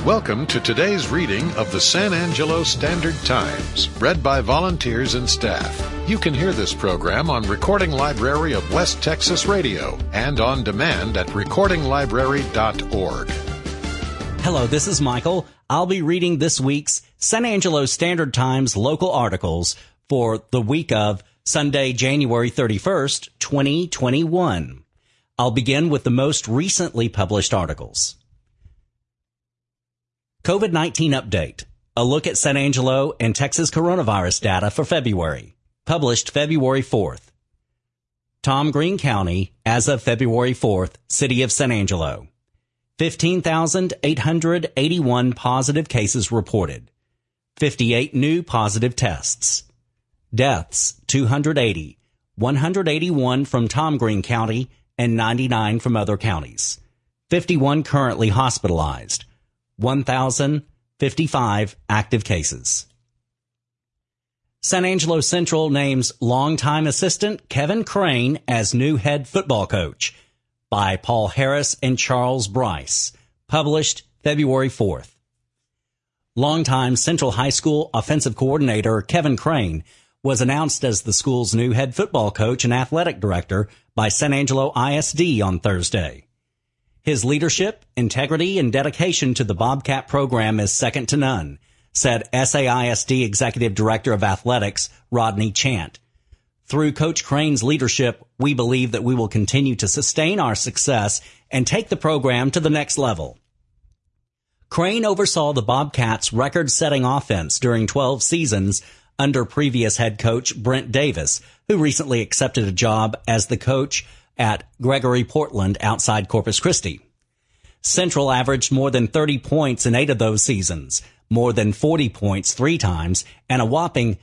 Welcome to today's reading of the San Angelo Standard Times, read by volunteers and staff. You can hear this program on Recording Library of West Texas Radio and on demand at recordinglibrary.org. Hello, this is Michael. I'll be reading this week's San Angelo Standard Times local articles for the week of Sunday, January 31st, 2021. I'll begin with the most recently published articles. COVID-19 update. A look at San Angelo and Texas coronavirus data for February. Published February 4th. Tom Green County, as of February 4th, City of San Angelo. 15,881 positive cases reported. 58 new positive tests. Deaths, 280. 181 from Tom Green County and 99 from other counties. 51 currently hospitalized. 1,055 active cases. San Angelo Central names longtime assistant Kevin Crane as new head football coach by Paul Harris and Charles Bryce. Published February 4th. Longtime Central High School offensive coordinator Kevin Crane was announced as the school's new head football coach and athletic director by San Angelo ISD on Thursday. His leadership, integrity, and dedication to the Bobcat program is second to none, said SAISD Executive Director of Athletics, Rodney Chant. Through Coach Crane's leadership, we believe that we will continue to sustain our success and take the program to the next level. Crane oversaw the Bobcats' record-setting offense during 12 seasons under previous head coach Brent Davis, who recently accepted a job as the coach at Gregory Portland outside Corpus Christi. Central averaged more than 30 points in 8 of those seasons, more than 40 points 3 times, and a whopping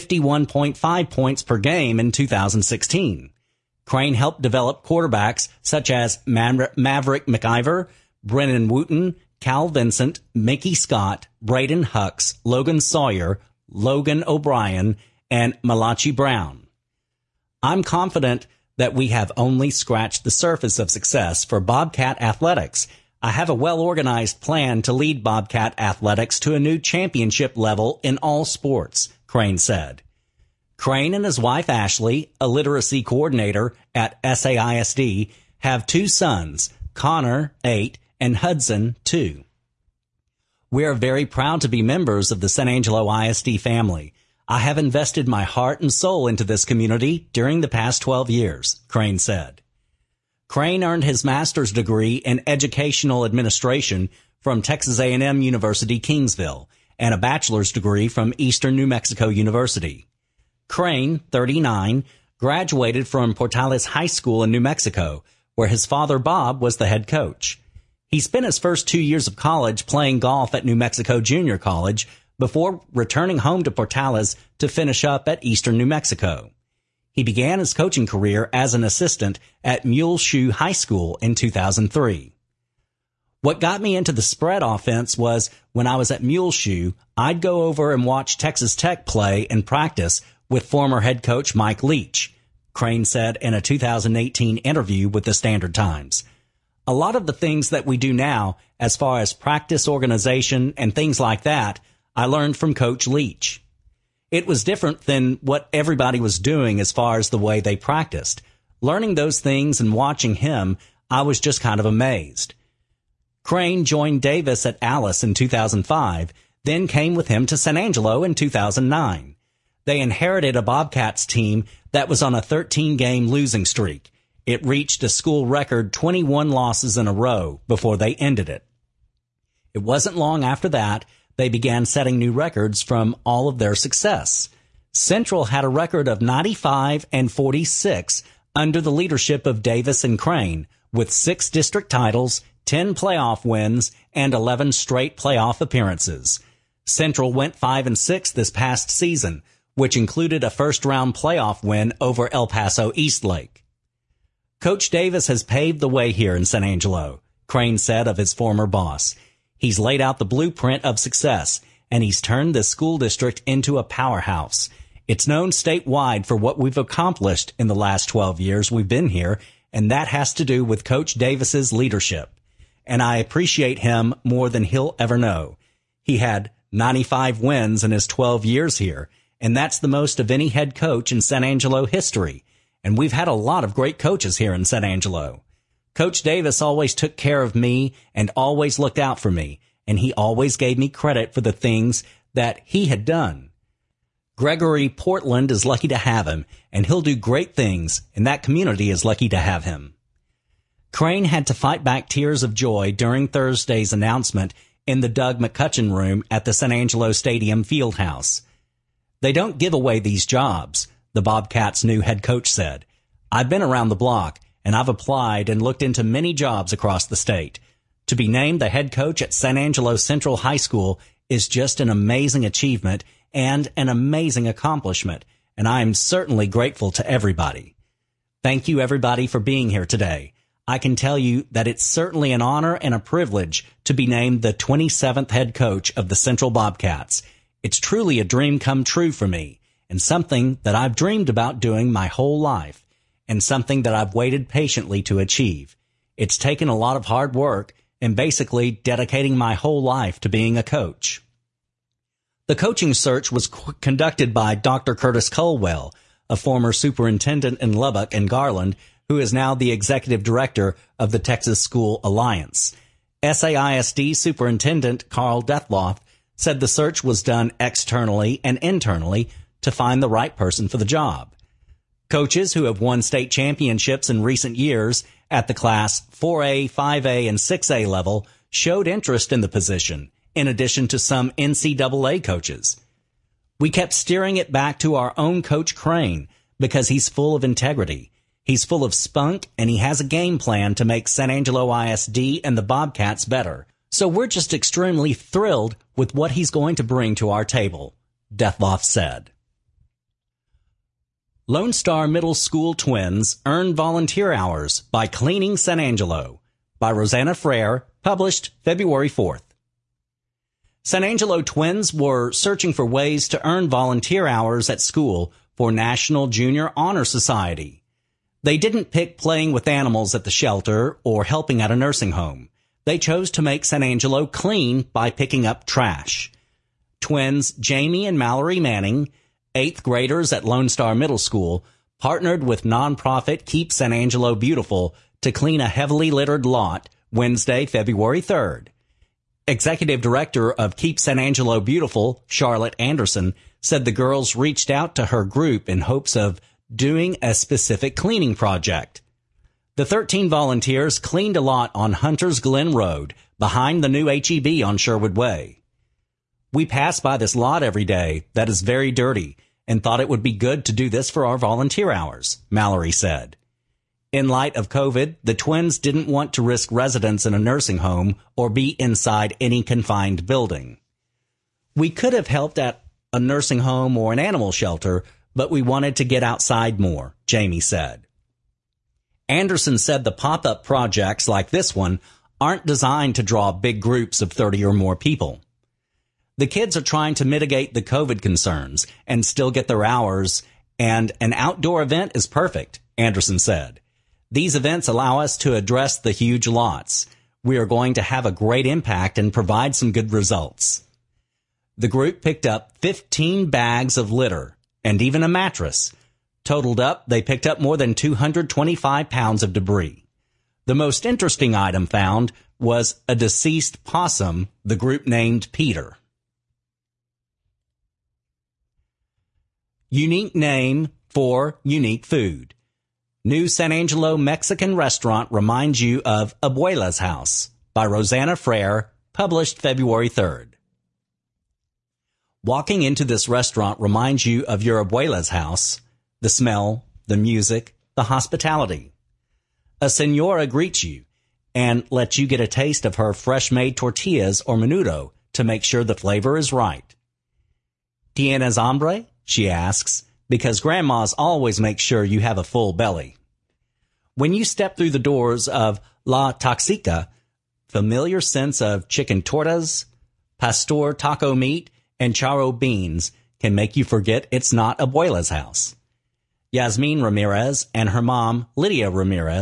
51.5 points per game in 2016. Crane helped develop quarterbacks such as Maverick McIver, Brennan Wooten, Cal Vincent, Mickey Scott, Braden Hucks, Logan Sawyer, Logan O'Brien, and Malachi Brown. I'm confident that we have only scratched the surface of success for Bobcat athletics. I have a well-organized plan to lead Bobcat athletics to a new championship level in all sports, Crane said. Crane and his wife Ashley, a literacy coordinator at SAISD, have 2 sons, Connor, 8, and Hudson, 2. We are very proud to be members of the San Angelo ISD family. I have invested my heart and soul into this community during the past 12 years, Crane said. Crane earned his master's degree in educational administration from Texas A&M University, Kingsville, and a bachelor's degree from Eastern New Mexico University. Crane, 39, graduated from Portales High School in New Mexico, where his father Bob was the head coach. He spent his first 2 years of college playing golf at New Mexico Junior College before returning home to Portales to finish up at Eastern New Mexico. He began his coaching career as an assistant at Muleshoe High School in 2003. What got me into the spread offense was when I was at Muleshoe, I'd go over and watch Texas Tech play and practice with former head coach Mike Leach, Crane said in a 2018 interview with the Standard Times. A lot of the things that we do now, as far as practice organization and things like that, I learned from Coach Leach. It was different than what everybody was doing as far as the way they practiced. Learning those things and watching him, I was just kind of amazed. Crane joined Davis at Alice in 2005, then came with him to San Angelo in 2009. They inherited a Bobcats team that was on a 13-game losing streak. It reached a school record 21 losses in a row before they ended it. It wasn't long after that they began setting new records from all of their success. Central had a record of 95-46 under the leadership of Davis and Crane, with 6 district titles, 10 playoff wins, and 11 straight playoff appearances. Central went 5-6 this past season, which included a first-round playoff win over El Paso Eastlake. Coach Davis has paved the way here in San Angelo, Crane said of his former boss. He's laid out the blueprint of success, and he's turned this school district into a powerhouse. It's known statewide for what we've accomplished in the last 12 years we've been here, and that has to do with Coach Davis's leadership. and I appreciate him more than he'll ever know. He had 95 wins in his 12 years here, and that's the most of any head coach in San Angelo history. And we've had a lot of great coaches here in San Angelo. Coach Davis always took care of me and always looked out for me, and he always gave me credit for the things that he had done. Gregory Portland is lucky to have him, and he'll do great things, and that community is lucky to have him. Crane had to fight back tears of joy during Thursday's announcement in the Doug McCutcheon room at the San Angelo Stadium Fieldhouse. They don't give away these jobs, the Bobcats' new head coach said. I've been around the block, and I've applied and looked into many jobs across the state. To be named the head coach at San Angelo Central High School is just an amazing achievement and an amazing accomplishment, and I am certainly grateful to everybody. Thank you, everybody, for being here today. I can tell you that it's certainly an honor and a privilege to be named the 27th head coach of the Central Bobcats. It's truly a dream come true for me, and something that I've dreamed about doing my whole life, and something that I've waited patiently to achieve. It's taken a lot of hard work and basically dedicating my whole life to being a coach. The coaching search was conducted by Dr. Curtis Colwell, a former superintendent in Lubbock and Garland, who is now the executive director of the Texas School Alliance. SAISD Superintendent Carl Deathloff said the search was done externally and internally to find the right person for the job. Coaches who have won state championships in recent years at the Class 4A, 5A, and 6A level showed interest in the position, in addition to some NCAA coaches. We kept steering it back to our own Coach Crane because he's full of integrity. He's full of spunk, and he has a game plan to make San Angelo ISD and the Bobcats better. So we're just extremely thrilled with what he's going to bring to our table, Deathloff said. Lone Star Middle School twins earn volunteer hours by cleaning San Angelo, by Rosanna Frere, published February 4th. San Angelo twins were searching for ways to earn volunteer hours at school for National Junior Honor Society. They didn't pick playing with animals at the shelter or helping at a nursing home. They chose to make San Angelo clean by picking up trash. Twins Jamie and Mallory Manning, 8th graders at Lone Star Middle School, partnered with nonprofit Keep San Angelo Beautiful to clean a heavily littered lot Wednesday, February 3rd. Executive Director of Keep San Angelo Beautiful, Charlotte Anderson, said the girls reached out to her group in hopes of doing a specific cleaning project. The 13 volunteers cleaned a lot on Hunter's Glen Road, behind the new H-E-B on Sherwood Way. We pass by this lot every day that is very dirty and thought it would be good to do this for our volunteer hours, Mallory said. In light of COVID, the twins didn't want to risk residence in a nursing home or be inside any confined building. We could have helped at a nursing home or an animal shelter, but we wanted to get outside more, Jamie said. Anderson said the pop-up projects like this one aren't designed to draw big groups of 30 or more people. The kids are trying to mitigate the COVID concerns and still get their hours, and an outdoor event is perfect, Anderson said. These events allow us to address the huge lots. We are going to have a great impact and provide some good results. The group picked up 15 bags of litter and even a mattress. Totaled up, they picked up more than 225 pounds of debris. The most interesting item found was a deceased possum the group named Peter. Unique name for unique food. New San Angelo Mexican restaurant reminds you of Abuela's House by Rosanna Frere, published February 3rd. Walking into this restaurant reminds you of your Abuela's house, the smell, the music, the hospitality. A senora greets you and lets you get a taste of her fresh-made tortillas or menudo to make sure the flavor is right. ¿Tienes hambre? She asks, because grandmas always make sure you have a full belly. When you step through the doors of La Toxica, familiar scents of chicken tortas, pastor taco meat, and charro beans can make you forget it's not Abuela's house. Yasmin Ramirez and her mom, Lydia Ramirez,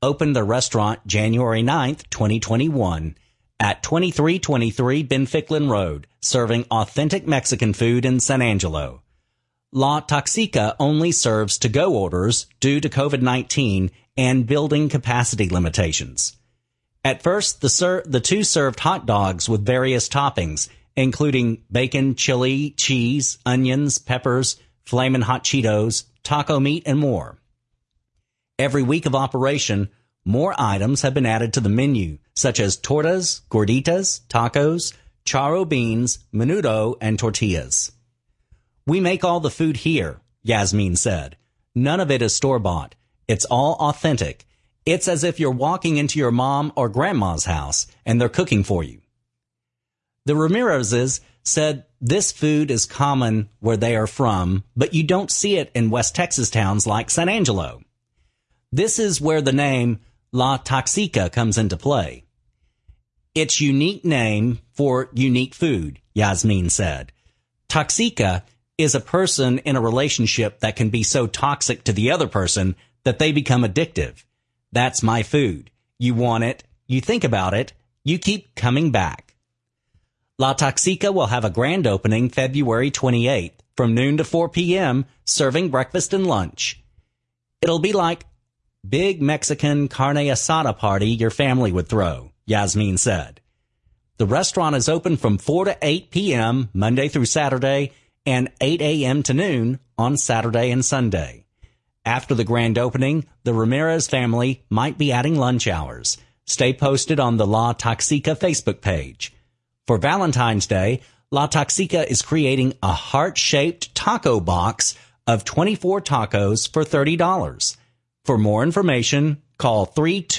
opened their restaurant January 9th, 2021 at 2323 Benficklin Road, serving authentic Mexican food in San Angelo. La Toxica only serves to-go orders due to COVID-19 and building capacity limitations. At first, the two served hot dogs with various toppings, including bacon, chili, cheese, onions, peppers, Flamin' Hot Cheetos, taco meat, and more. Every week of operation, more items have been added to the menu, such as tortas, gorditas, tacos, charro beans, menudo, and tortillas. We make all the food here, Yasmin said. None of it is store-bought. It's all authentic. It's as if you're walking into your mom or grandma's house and they're cooking for you. The Ramirez's said this food is common where they are from, but you don't see it in West Texas towns like San Angelo. This is where the name La Toxica comes into play. It's unique name for unique food, Yasmin said. Toxica is a person in a relationship that can be so toxic to the other person that they become addictive. That's my food. You want it, you think about it, you keep coming back. La Toxica will have a grand opening February 28th from noon to 4 p.m., serving breakfast and lunch. It'll be like big Mexican carne asada party your family would throw, Yasmin said. The restaurant is open from 4 to 8 p.m. Monday through Saturday and 8 a.m. to noon on Saturday and Sunday. After the grand opening, the Ramirez family might be adding lunch hours. Stay posted on the La Toxica Facebook page. For Valentine's Day, La Toxica is creating a heart-shaped taco box of 24 tacos for $30. For more information, call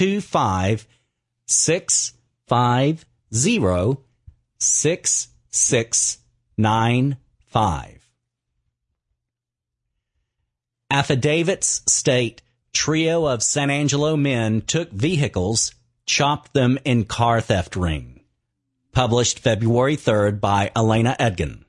325-650-6695. Affidavits state trio of San Angelo men took vehicles, chopped them in car theft ring. Published February 3rd by Elena Edgin.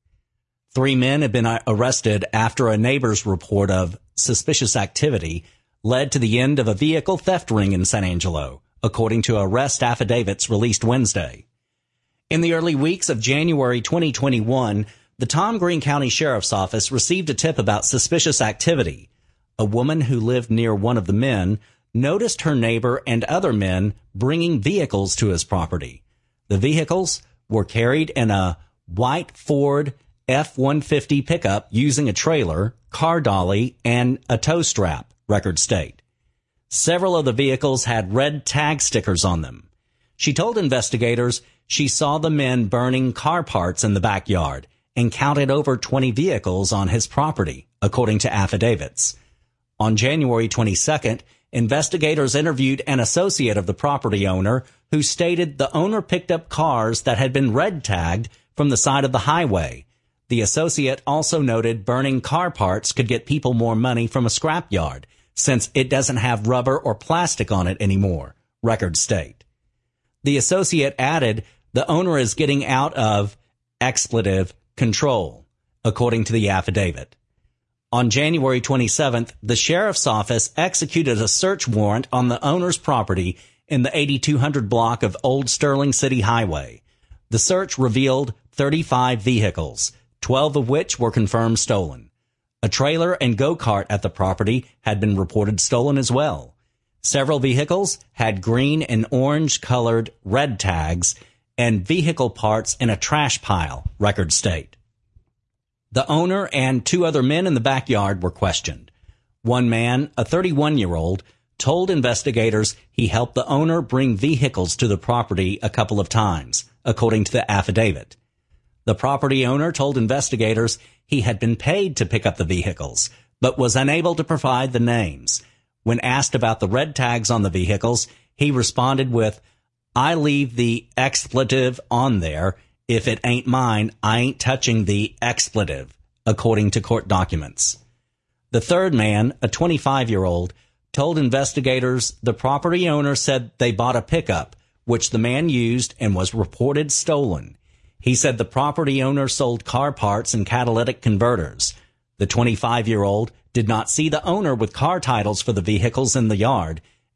3 men have been arrested after a neighbor's report of suspicious activity led to the end of a vehicle theft ring in San Angelo, according to arrest affidavits released Wednesday. In the early weeks of January 2021, the Tom Green County Sheriff's Office received a tip about suspicious activity. A woman who lived near one of the men noticed her neighbor and other men bringing vehicles to his property. The vehicles were carried in a white Ford F-150 pickup using a trailer, car dolly, and a tow strap, records state. Several of the vehicles had red tag stickers on them. She told investigators she saw the men burning car parts in the backyard and counted over 20 vehicles on his property, according to affidavits. On January 22nd, investigators interviewed an associate of the property owner who stated the owner picked up cars that had been red tagged from the side of the highway. The associate also noted burning car parts could get people more money from a scrapyard, since it doesn't have rubber or plastic on it anymore, records state. The associate added the owner is getting out of expletive control, according to the affidavit. On January 27th, the sheriff's office executed a search warrant on the owner's property in the 8200 block of Old Sterling City Highway. The search revealed 35 vehicles, 12 of which were confirmed stolen. A trailer and go-kart at the property had been reported stolen as well. Several vehicles had green and orange-colored red tags and vehicle parts in a trash pile, records state. The owner and 2 other men in the backyard were questioned. One man, a 31-year-old, told investigators he helped the owner bring vehicles to the property a couple of times, according to the affidavit. The property owner told investigators he had been paid to pick up the vehicles, but was unable to provide the names. When asked about the red tags on the vehicles, he responded with, "I leave the expletive on there. If it ain't mine, I ain't touching the expletive," according to court documents. The third man, a 25-year-old, told investigators the property owner said they bought a pickup, which the man used and was reported stolen. He said the property owner sold car parts and catalytic converters. The 25-year-old did not see the owner with car titles for the vehicles in the yard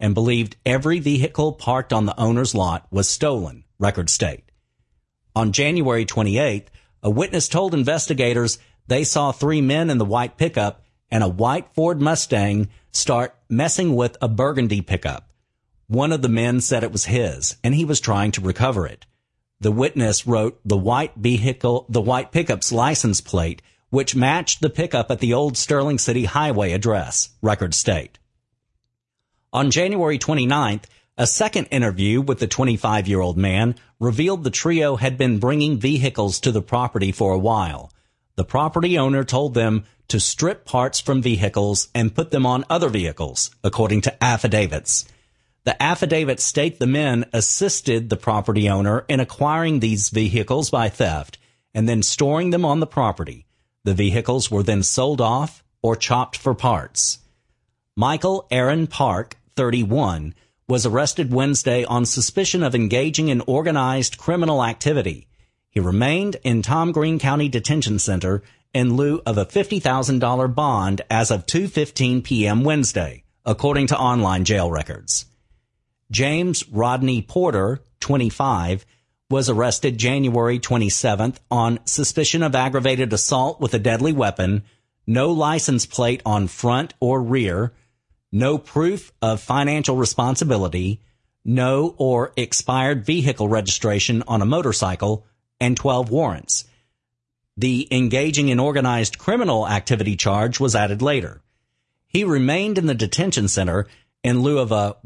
and believed every vehicle parked on the owner's lot was stolen, records state. On January 28th, a witness told investigators they saw 3 men in the white pickup and a white Ford Mustang start messing with a burgundy pickup. One of the men said it was his, and he was trying to recover it. The witness wrote the white pickup's license plate, which matched the pickup at the old Sterling City Highway address, records state. On January 29th, a second interview with the 25-year-old man revealed the trio had been bringing vehicles to the property for a while. The property owner told them to strip parts from vehicles and put them on other vehicles, according to affidavits. The affidavits state the men assisted the property owner in acquiring these vehicles by theft and then storing them on the property. The vehicles were then sold off or chopped for parts. Michael Aaron Park, 31, was arrested Wednesday on suspicion of engaging in organized criminal activity. He remained in Tom Green County Detention Center in lieu of a $50,000 bond as of 2:15 p.m. Wednesday, according to online jail records. James Rodney Porter, 25, was arrested January 27th on suspicion of aggravated assault with a deadly weapon, no license plate on front or rear, no proof of financial responsibility, no or expired vehicle registration on a motorcycle, and 12 warrants. The engaging in organized criminal activity charge was added later. He remained in the detention center in lieu of a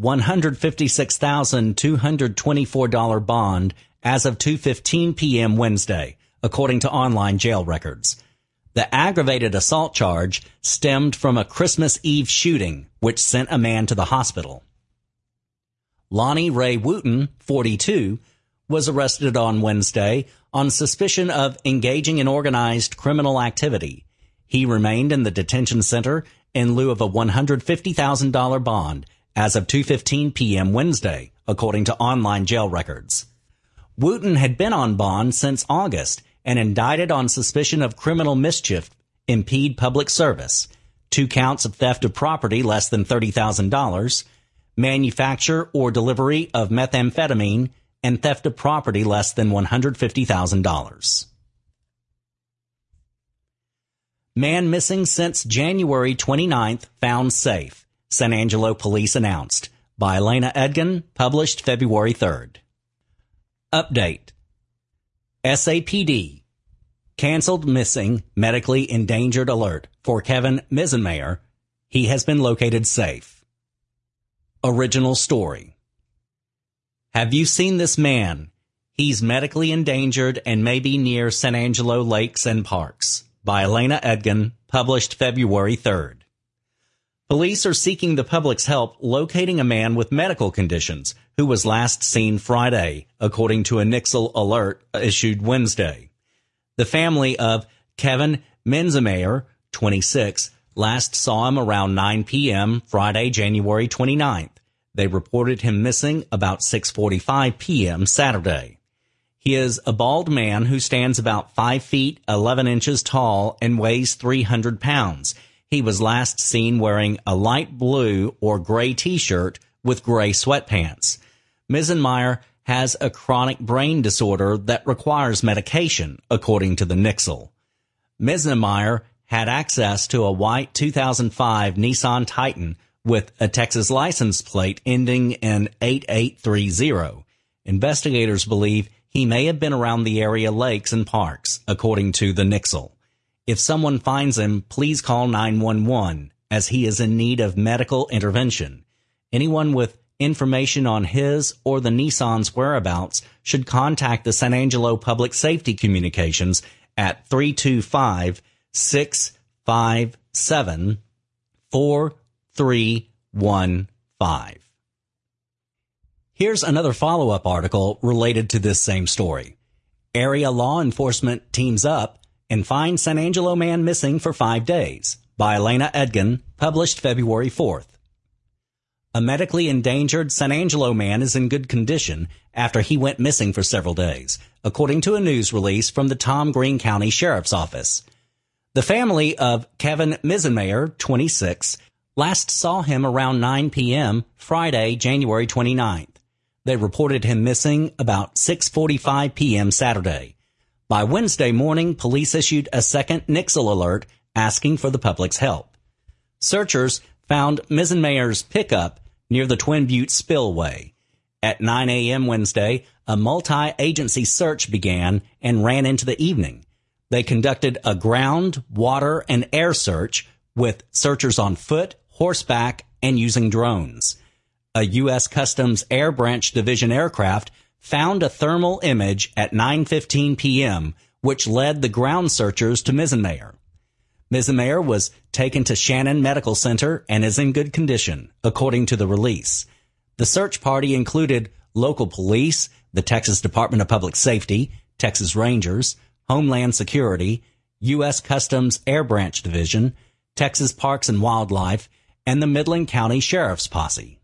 $156,224 bond as of 2:15 p.m. Wednesday, according to online jail records. The aggravated assault charge stemmed from a Christmas Eve shooting, which sent a man to the hospital. Lonnie Ray Wooten, 42, was arrested on Wednesday on suspicion of engaging in organized criminal activity. He remained in the detention center in lieu of a $150,000 bond as of 2:15 p.m. Wednesday, according to online jail records. Wooten had been on bond since August and indicted on suspicion of criminal mischief, impede public service, 2 counts of theft of property less than $30,000, manufacture or delivery of methamphetamine, and theft of property less than $150,000. Man missing since January 29th found safe, San Angelo police announced, by Elena Edgin, published February 3rd. Update. SAPD. Canceled missing medically endangered alert for Kevin Misenmayer. He has been located safe. Original story. Have you seen this man? He's medically endangered and may be near San Angelo lakes and parks. By Elena Edgin, published February 3rd. Police are seeking the public's help locating a man with medical conditions who was last seen Friday, according to a Nixle alert issued Wednesday. The family of Kevin Misenmayer, 26, last saw him around 9 p.m. Friday, January 29th. They reported him missing about 6:45 p.m. Saturday. He is a bald man who stands about 5 feet 11 inches tall and weighs 300 pounds. He was last seen wearing a light blue or gray T-shirt with gray sweatpants. Misenmayer has a chronic brain disorder that requires medication, according to the Nixle. Misenmayer had access to a white 2005 Nissan Titan with a Texas license plate ending in 8830. Investigators believe he may have been around the area lakes and parks, according to the Nixle. If someone finds him, please call 911, as he is in need of medical intervention. Anyone with information on his or the Nissan's whereabouts should contact the San Angelo Public Safety Communications at 325-657-4315. Here's another follow-up article related to this same story. Area law enforcement teams up and finds San Angelo man missing for 5 days, by Elena Edgin, published February 4th. A medically endangered San Angelo man is in good condition after he went missing for several days, according to a news release from the Tom Green County Sheriff's Office. The family of Kevin Misenmayer, 26, last saw him around 9 p.m. Friday, January 29th. They reported him missing about 6:45 p.m. Saturday. By Wednesday morning, police issued a second Nixle alert asking for the public's help. Searchers found Mizzenmayer's pickup near the Twin Buttes spillway. At 9 a.m. Wednesday, a multi-agency search began and ran into the evening. They conducted a ground, water, and air search with searchers on foot, horseback, and using drones. A U.S. Customs Air Branch Division aircraft found a thermal image at 9:15 p.m., which led the ground searchers to Mizzenmayer. Mizzenmayer was taken to Shannon Medical Center and is in good condition, according to the release. The search party included local police, the Texas Department of Public Safety, Texas Rangers, Homeland Security, U.S. Customs Air Branch Division, Texas Parks and Wildlife, and the Midland County Sheriff's Posse.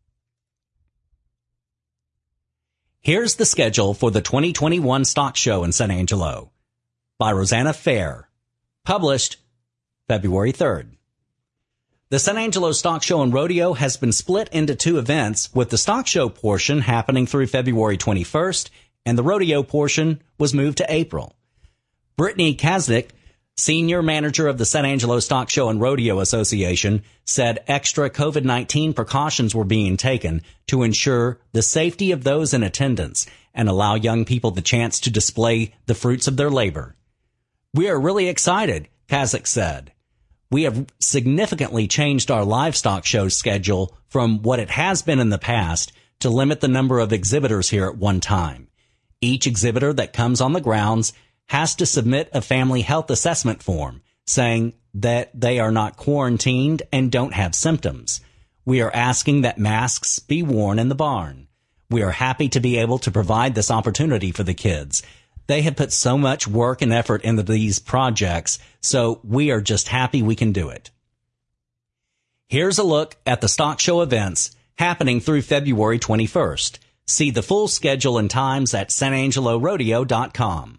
Here's the schedule for the 2021 Stock Show in San Angelo by Rosanna Fair. Published February 3rd. The San Angelo Stock Show and Rodeo has been split into two events, with the Stock Show portion happening through February 21st, and the Rodeo portion was moved to April. Brittany Kaznick, senior manager of the San Angelo Stock Show and Rodeo Association, said extra COVID-19 precautions were being taken to ensure the safety of those in attendance and allow young people the chance to display the fruits of their labor. "We are really excited," Kaznick said. "We have significantly changed our livestock show schedule from what it has been in the past to limit the number of exhibitors here at one time. Each exhibitor that comes on the grounds has to submit a family health assessment form saying that they are not quarantined and don't have symptoms. We are asking that masks be worn in the barn. We are happy to be able to provide this opportunity for the kids. They have put so much work and effort into these projects, so we are just happy we can do it." Here's a look at the stock show events happening through February 21st. See the full schedule and times at sanangelorodeo.com.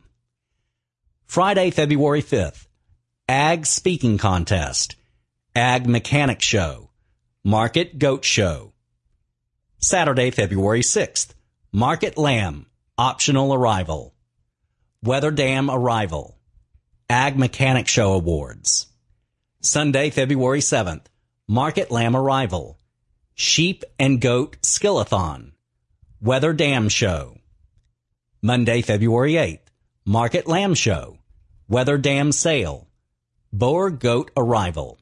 Friday, February 5th, Ag Speaking Contest, Ag Mechanic Show, Market Goat Show. Saturday, February 6th, Market Lamb, Optional Arrival, Weather Dam Arrival, Ag Mechanic Show Awards. Sunday, February 7th, Market Lamb Arrival, Sheep and Goat Skillathon, Weather Dam Show. Monday, February 8th, Market Lamb Show, Weather Dam Sale, Boer Goat Arrival.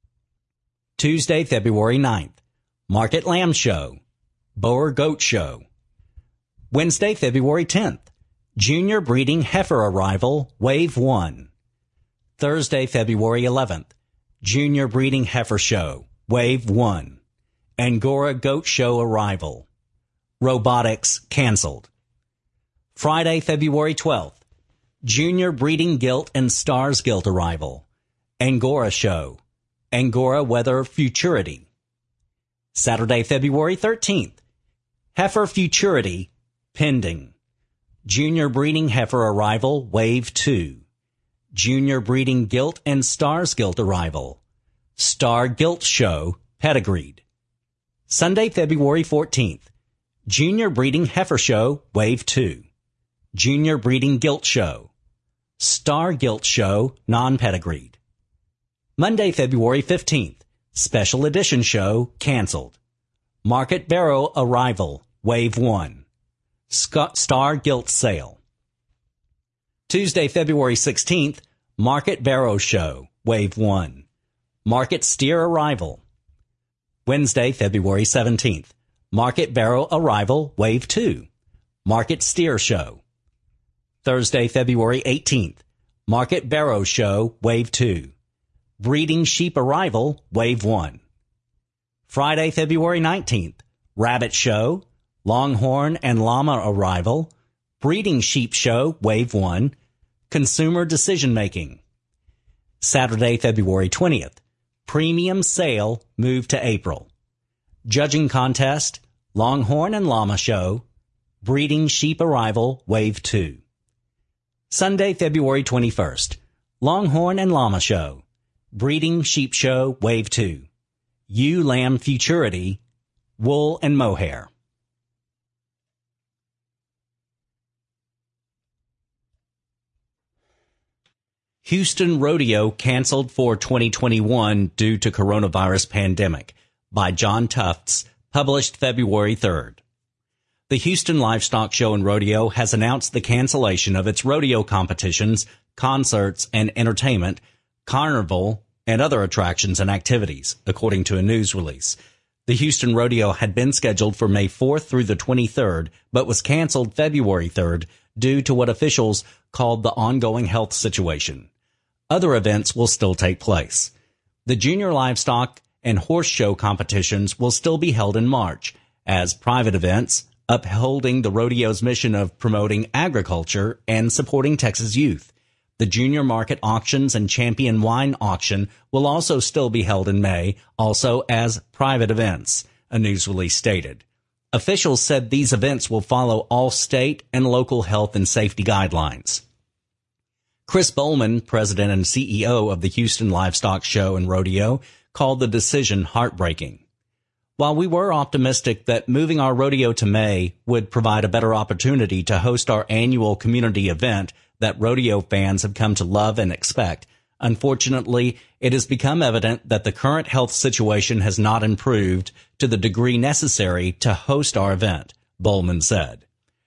Tuesday, February 9th, Market Lamb Show, Boer Goat Show. Wednesday, February 10th, Junior Breeding Heifer Arrival, Wave 1. Thursday, February 11th, Junior Breeding Heifer Show, Wave 1. Angora Goat Show Arrival. Robotics canceled. Friday, February 12th, Junior Breeding Gilt and Stars Gilt Arrival, Angora Show, Angora Weather Futurity. Saturday, February 13th, Heifer Futurity, pending. Junior Breeding Heifer Arrival, Wave 2. Junior Breeding Gilt and Stars Gilt Arrival, Star Gilt Show, pedigreed. Sunday, February 14th, Junior Breeding Heifer Show, Wave 2. Junior Breeding Gilt Show, Star Gilt Show, non-pedigreed. Monday, February 15th, Special Edition Show, canceled. Market Barrow Arrival, Wave 1. Star Gilt Sale. Tuesday, February 16th, Market Barrow Show, Wave 1. Market Steer Arrival. Wednesday, February 17th, Market Barrow Arrival, Wave 2. Market Steer Show. Thursday, February 18th, Market Barrow Show, Wave 2. Breeding Sheep Arrival, Wave 1. Friday, February 19th, Rabbit Show, Longhorn and Llama Arrival, Breeding Sheep Show, Wave 1, Consumer Decision Making. Saturday, February 20th, Premium Sale moved to April. Judging Contest, Longhorn and Llama Show, Breeding Sheep Arrival, Wave 2. Sunday, February 21st, Longhorn and Llama Show, Breeding Sheep Show, Wave 2. ewe lamb futurity, wool and mohair. Houston Rodeo canceled for 2021 due to coronavirus pandemic by John Tufts, published February 3rd. The Houston Livestock Show and Rodeo has announced the cancellation of its rodeo competitions, concerts, and entertainment, carnival, and other attractions and activities, according to a news release. The Houston Rodeo had been scheduled for May 4th through the 23rd, but was canceled February 3rd due to what officials called the ongoing health situation. Other events will still take place. The junior livestock and horse show competitions will still be held in March as private events, upholding the rodeo's mission of promoting agriculture and supporting Texas youth. The junior market auctions and champion wine auction will also still be held in May, also as private events, a news release stated. Officials said these events will follow all state and local health and safety guidelines. Chris Bowman, president and CEO of the Houston Livestock Show and Rodeo, called the decision heartbreaking. While we were optimistic that moving our rodeo to May would provide a better opportunity to host our annual community event that rodeo fans have come to love and expect, unfortunately, it has become evident that the current health situation has not improved to the degree necessary to host our event, Bowman said.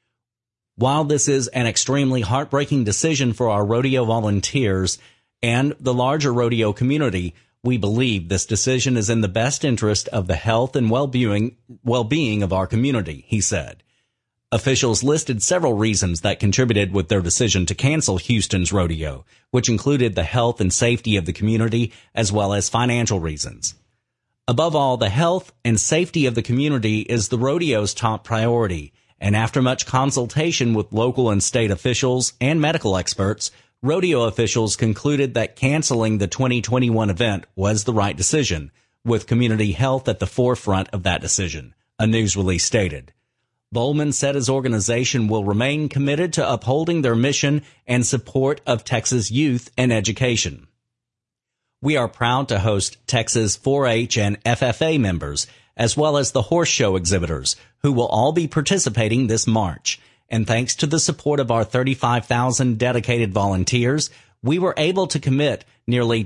While this is an extremely heartbreaking decision for our rodeo volunteers and the larger rodeo community, we believe this decision is in the best interest of the health and well-being of our community, he said. Officials listed several reasons that contributed with their decision to cancel Houston's rodeo, which included the health and safety of the community as well as financial reasons. Above all, the health and safety of the community is the rodeo's top priority. And after much consultation with local and state officials and medical experts, rodeo officials concluded that canceling the 2021 event was the right decision, with community health at the forefront of that decision, a news release stated. Bowman said his organization will remain committed to upholding their mission and support of Texas youth and education. We are proud to host Texas 4-H and FFA members, as well as the horse show exhibitors, who will all be participating this March. And thanks to the support of our 35,000 dedicated volunteers, we were able to commit nearly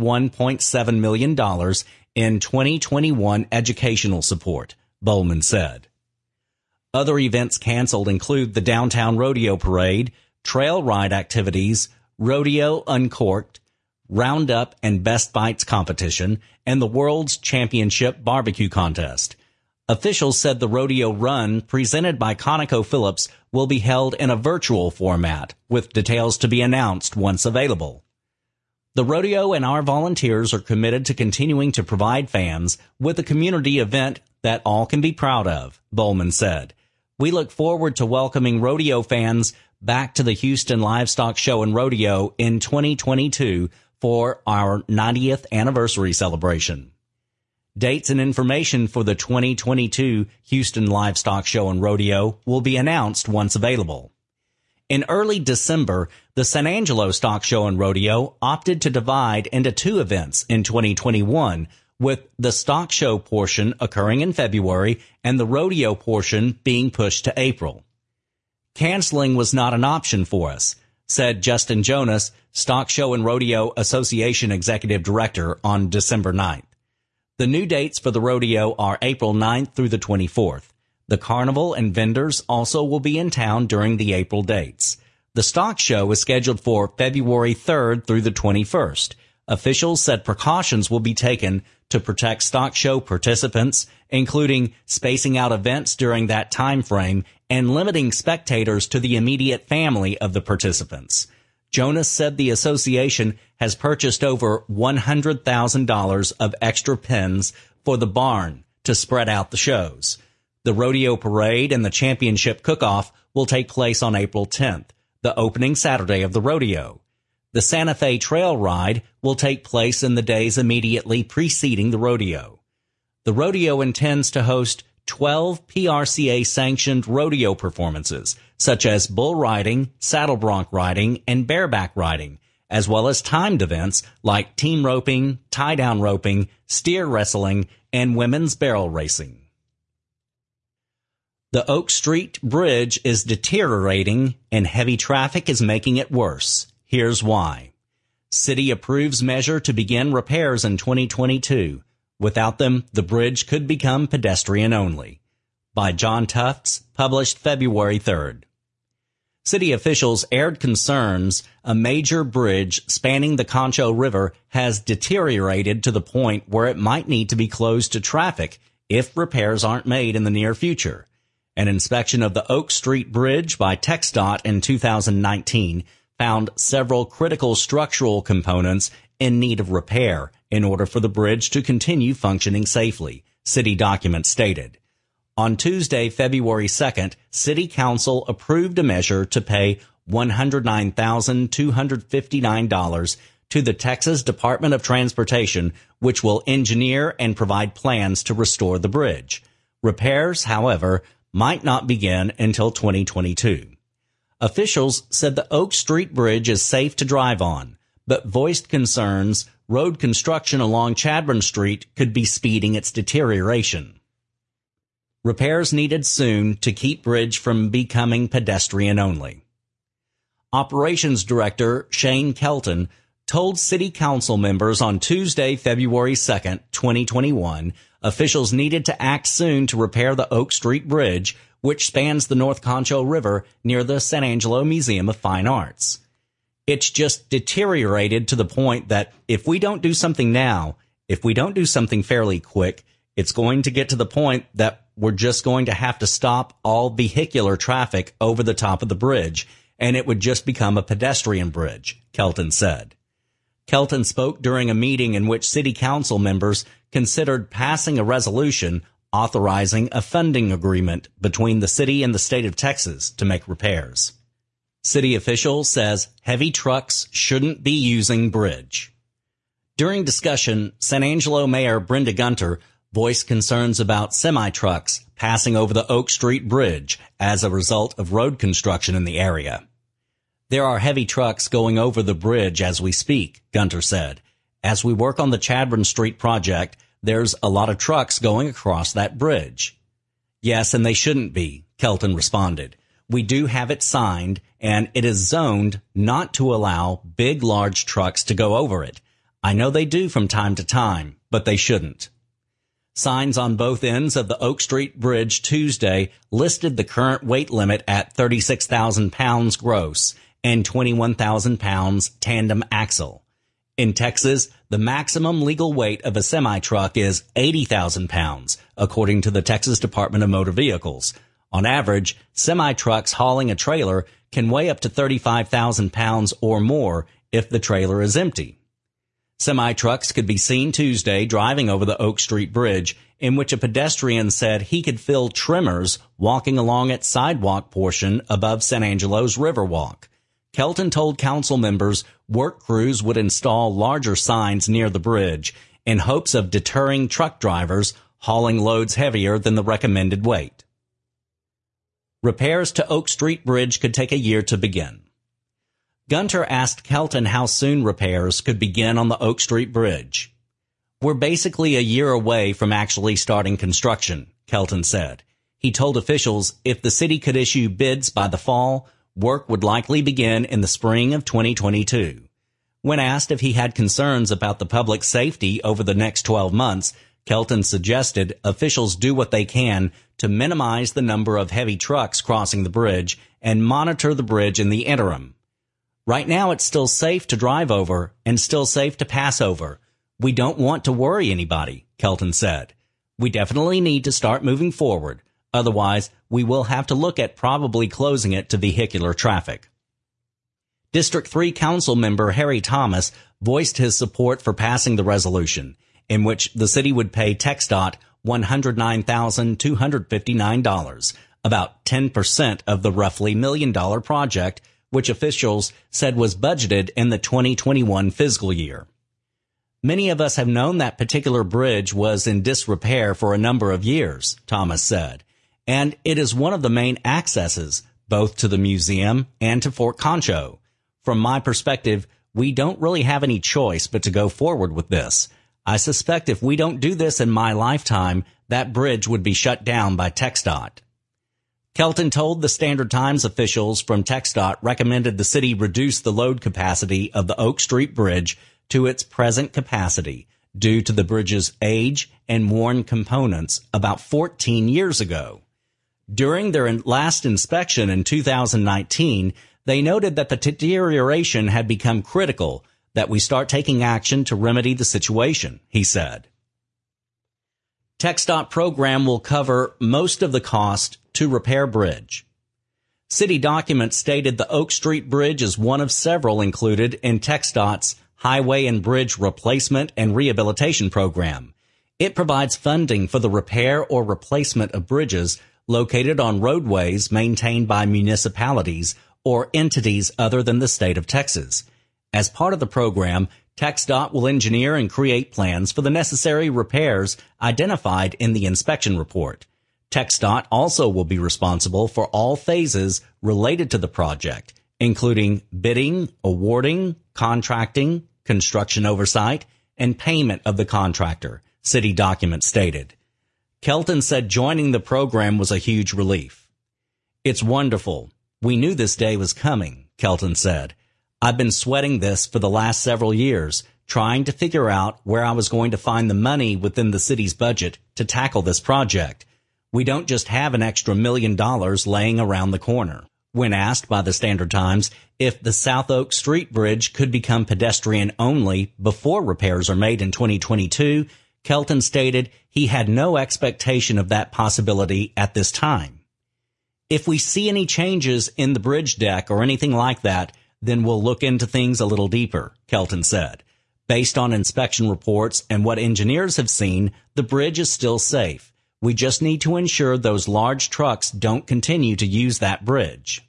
$21.7 million in 2021 educational support, Bowman said. Other events canceled include the Downtown Rodeo Parade, trail ride activities, Rodeo Uncorked, Roundup and Best Bites competition, and the World's Championship Barbecue Contest. Officials said the rodeo run, presented by ConocoPhillips, will be held in a virtual format, with details to be announced once available. The rodeo and our volunteers are committed to continuing to provide fans with a community event that all can be proud of, Bowman said. We look forward to welcoming rodeo fans back to the Houston Livestock Show and Rodeo in 2022 for our 90th anniversary celebration. Dates and information for the 2022 Houston Livestock Show and Rodeo will be announced once available. In early December, the San Angelo Stock Show and Rodeo opted to divide into two events in 2021, with the stock show portion occurring in February and the rodeo portion being pushed to April. Canceling was not an option for us, said Justin Jonas, Stock Show and Rodeo Association Executive Director, on December 9th. The new dates for the rodeo are April 9th through the 24th. The carnival and vendors also will be in town during the April dates. The stock show is scheduled for February 3rd through the 21st. Officials said precautions will be taken to protect stock show participants, including spacing out events during that time frame and limiting spectators to the immediate family of the participants. Jonas said the association has purchased over $100,000 of extra pins for the barn to spread out the shows. The rodeo parade and the championship cook-off will take place on April 10th, the opening Saturday of the rodeo. The Santa Fe Trail Ride will take place in the days immediately preceding the rodeo. The rodeo intends to host 12 PRCA-sanctioned rodeo performances, such as bull riding, saddle bronc riding, and bareback riding, as well as timed events like team roping, tie-down roping, steer wrestling, and women's barrel racing. The Oak Street Bridge is deteriorating and heavy traffic is making it worse. Here's why. City approves measure to begin repairs in 2022. Without them, the bridge could become pedestrian only. By John Tufts, published February 3rd. City officials aired concerns a major bridge spanning the Concho River has deteriorated to the point where it might need to be closed to traffic if repairs aren't made in the near future. An inspection of the Oak Street Bridge by TxDOT in 2019 found several critical structural components in need of repair in order for the bridge to continue functioning safely, city documents stated. On Tuesday, February 2nd, City Council approved a measure to pay $109,259 to the Texas Department of Transportation, which will engineer and provide plans to restore the bridge. Repairs, however, might not begin until 2022. Officials said the Oak Street Bridge is safe to drive on, but voiced concerns road construction along Chadbourne Street could be speeding its deterioration. Repairs needed soon to keep bridge from becoming pedestrian only. Operations Director Shane Kelton told City Council members on Tuesday, February 2nd, 2021, officials needed to act soon to repair the Oak Street Bridge, which spans the North Concho River near the San Angelo Museum of Fine Arts. It's just deteriorated to the point that if we don't do something now, if we don't do something fairly quick, it's going to get to the point that we're just going to have to stop all vehicular traffic over the top of the bridge, and it would just become a pedestrian bridge, Kelton said. Kelton spoke during a meeting in which City Council members considered passing a resolution authorizing a funding agreement between the city and the state of Texas to make repairs. City official says heavy trucks shouldn't be using bridge. During discussion, San Angelo Mayor Brenda Gunter voiced concerns about semi-trucks passing over the Oak Street Bridge as a result of road construction in the area. There are heavy trucks going over the bridge as we speak, Gunter said. As we work on the Chadbourne Street project, there's a lot of trucks going across that bridge. Yes, and they shouldn't be, Kelton responded. We do have it signed, and it is zoned not to allow big, large trucks to go over it. I know they do from time to time, but they shouldn't. Signs on both ends of the Oak Street Bridge Tuesday listed the current weight limit at 36,000 pounds gross and 21,000 pounds tandem axle. In Texas, the maximum legal weight of a semi-truck is 80,000 pounds, according to the Texas Department of Motor Vehicles. On average, semi-trucks hauling a trailer can weigh up to 35,000 pounds or more if the trailer is empty. Semi-trucks could be seen Tuesday driving over the Oak Street Bridge, in which a pedestrian said he could feel tremors walking along its sidewalk portion above San Angelo's Riverwalk. Kelton told council members work crews would install larger signs near the bridge in hopes of deterring truck drivers hauling loads heavier than the recommended weight. Repairs to Oak Street Bridge could take a year to begin. Gunter asked Kelton how soon repairs could begin on the Oak Street Bridge. We're basically a year away from actually starting construction, Kelton said. He told officials if the city could issue bids by the fall, work would likely begin in the spring of 2022. When asked if he had concerns about the public safety over the next 12 months, Kelton suggested officials do what they can to minimize the number of heavy trucks crossing the bridge and monitor the bridge in the interim. Right now it's still safe to drive over and still safe to pass over. We don't want to worry anybody, Kelton said. We definitely need to start moving forward. Otherwise, we will have to look at probably closing it to vehicular traffic. District 3 Council member Harry Thomas voiced his support for passing the resolution, in which the city would pay TxDOT $109,259, about 10% of the roughly $1 million project, which officials said was budgeted in the 2021 fiscal year. Many of us have known that particular bridge was in disrepair for a number of years, Thomas said, and it is one of the main accesses, both to the museum and to Fort Concho. From my perspective, we don't really have any choice but to go forward with this. I suspect if we don't do this in my lifetime, that bridge would be shut down by TxDOT. Kelton told the Standard Times officials from TxDOT recommended the city reduce the load capacity of the Oak Street Bridge to its present capacity due to the bridge's age and worn components about 14 years ago. During their last inspection in 2019, they noted that the deterioration had become critical, that we start taking action to remedy the situation, he said. TxDOT program will cover most of the cost to repair bridge. City documents stated the Oak Street Bridge is one of several included in TxDOT's Highway and Bridge Replacement and Rehabilitation Program. It provides funding for the repair or replacement of bridges located on roadways maintained by municipalities or entities other than the state of Texas. As part of the program, TxDOT will engineer and create plans for the necessary repairs identified in the inspection report. TxDOT also will be responsible for all phases related to the project, including bidding, awarding, contracting, construction oversight, and payment of the contractor, city documents stated. Kelton said joining the program was a huge relief. It's wonderful. We knew this day was coming, Kelton said. I've been sweating this for the last several years, trying to figure out where I was going to find the money within the city's budget to tackle this project. We don't just have an extra $1 million laying around the corner. When asked by the Standard Times if the South Oak Street Bridge could become pedestrian only before repairs are made in 2022, Kelton stated he had no expectation of that possibility at this time. If we see any changes in the bridge deck or anything like that, then we'll look into things a little deeper, Kelton said. Based on inspection reports and what engineers have seen, the bridge is still safe. We just need to ensure those large trucks don't continue to use that bridge.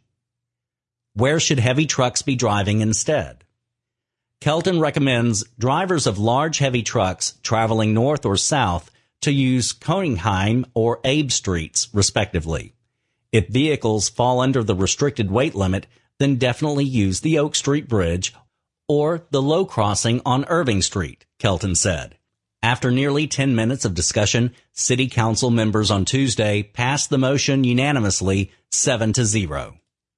Where should heavy trucks be driving instead? Kelton recommends drivers of large heavy trucks traveling north or south to use Konigheim or Abe Streets, respectively. If vehicles fall under the restricted weight limit, then definitely use the Oak Street Bridge or the low crossing on Irving Street, Kelton said. After nearly 10 minutes of discussion, City Council members on Tuesday passed the motion unanimously 7-0.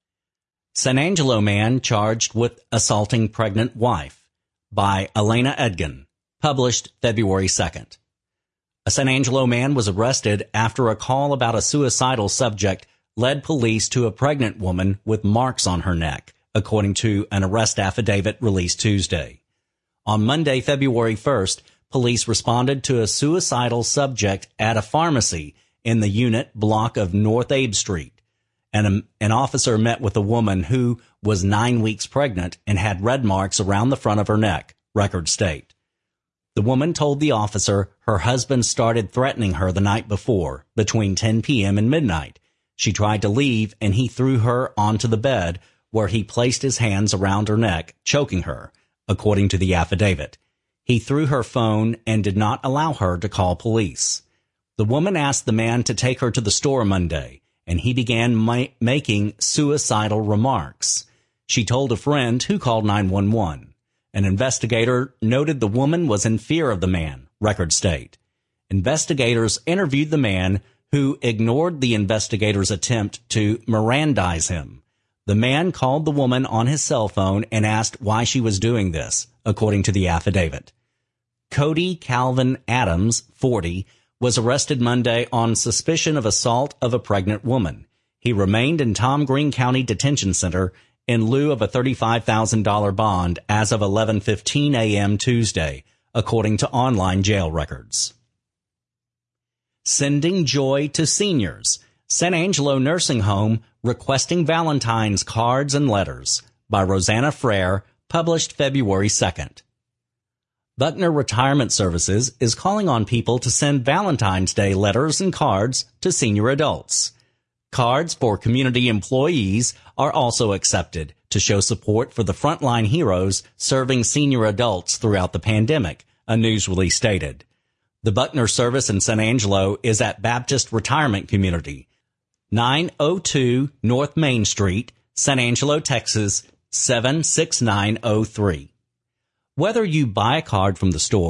San Angelo man charged with assaulting pregnant wife by Elena Edgin, published February 2nd. A San Angelo man was arrested after a call about a suicidal subject led police to a pregnant woman with marks on her neck, according to an arrest affidavit released Tuesday. On Monday, February 1st, police responded to a suicidal subject at a pharmacy in the unit block of North Abe Street. An officer met with a woman who was 9 weeks pregnant and had red marks around the front of her neck, records state. The woman told the officer her husband started threatening her the night before, between 10 p.m. and midnight. She tried to leave, and he threw her onto the bed, where he placed his hands around her neck, choking her, according to the affidavit. He threw her phone and did not allow her to call police. The woman asked the man to take her to the store Monday, and he began making suicidal remarks. She told a friend who called 911. An investigator noted the woman was in fear of the man, records state. Investigators interviewed the man, who ignored the investigator's attempt to Mirandize him. The man called the woman on his cell phone and asked why she was doing this, according to the affidavit. Cody Calvin Adams, 40, was arrested Monday on suspicion of assault of a pregnant woman. He remained in Tom Green County Detention Center in lieu of a $35,000 bond as of 11:15 a.m. Tuesday, according to online jail records. Sending joy to seniors. San Angelo Nursing Home requesting Valentine's cards and letters by Rosanna Frere, published February 2nd. Buckner Retirement Services is calling on people to send Valentine's Day letters and cards to senior adults. Cards for community employees are also accepted to show support for the frontline heroes serving senior adults throughout the pandemic, a news release stated. The Buckner service in San Angelo is at Baptist Retirement Community, 902 North Main Street, San Angelo, Texas, 76903. Whether you buy a card from the store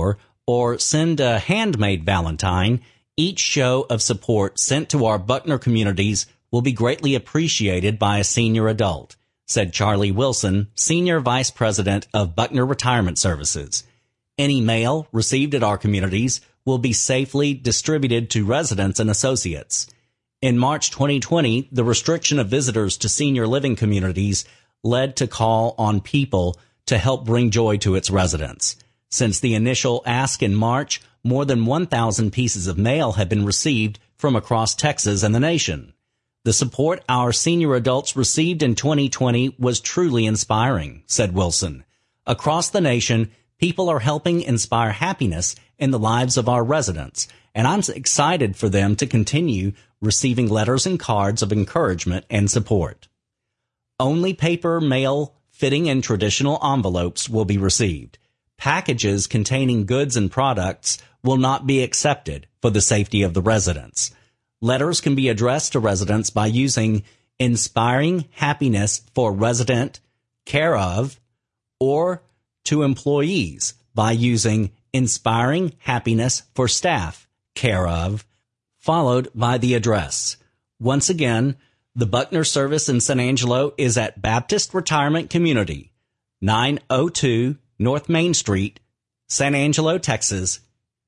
or send a handmade Valentine, each show of support sent to our Buckner communities will be greatly appreciated by a senior adult, said Charlie Wilson, Senior Vice President of Buckner Retirement Services. Any mail received at our communities will be safely distributed to residents and associates. In March 2020, the restriction of visitors to senior living communities led to call on people to help bring joy to its residents. Since the initial ask in March, more than 1,000 pieces of mail have been received from across Texas and the nation. The support our senior adults received in 2020 was truly inspiring, said Wilson. Across the nation, people are helping inspire happiness in the lives of our residents, and I'm excited for them to continue receiving letters and cards of encouragement and support. Only paper mail fitting in traditional envelopes will be received. Packages containing goods and products will not be accepted for the safety of the residents. Letters can be addressed to residents by using Inspiring Happiness for Resident, care of, or to employees by using Inspiring Happiness for Staff, care of, followed by the address. Once again, the Buckner service in San Angelo is at Baptist Retirement Community, 902 North Main Street, San Angelo, Texas,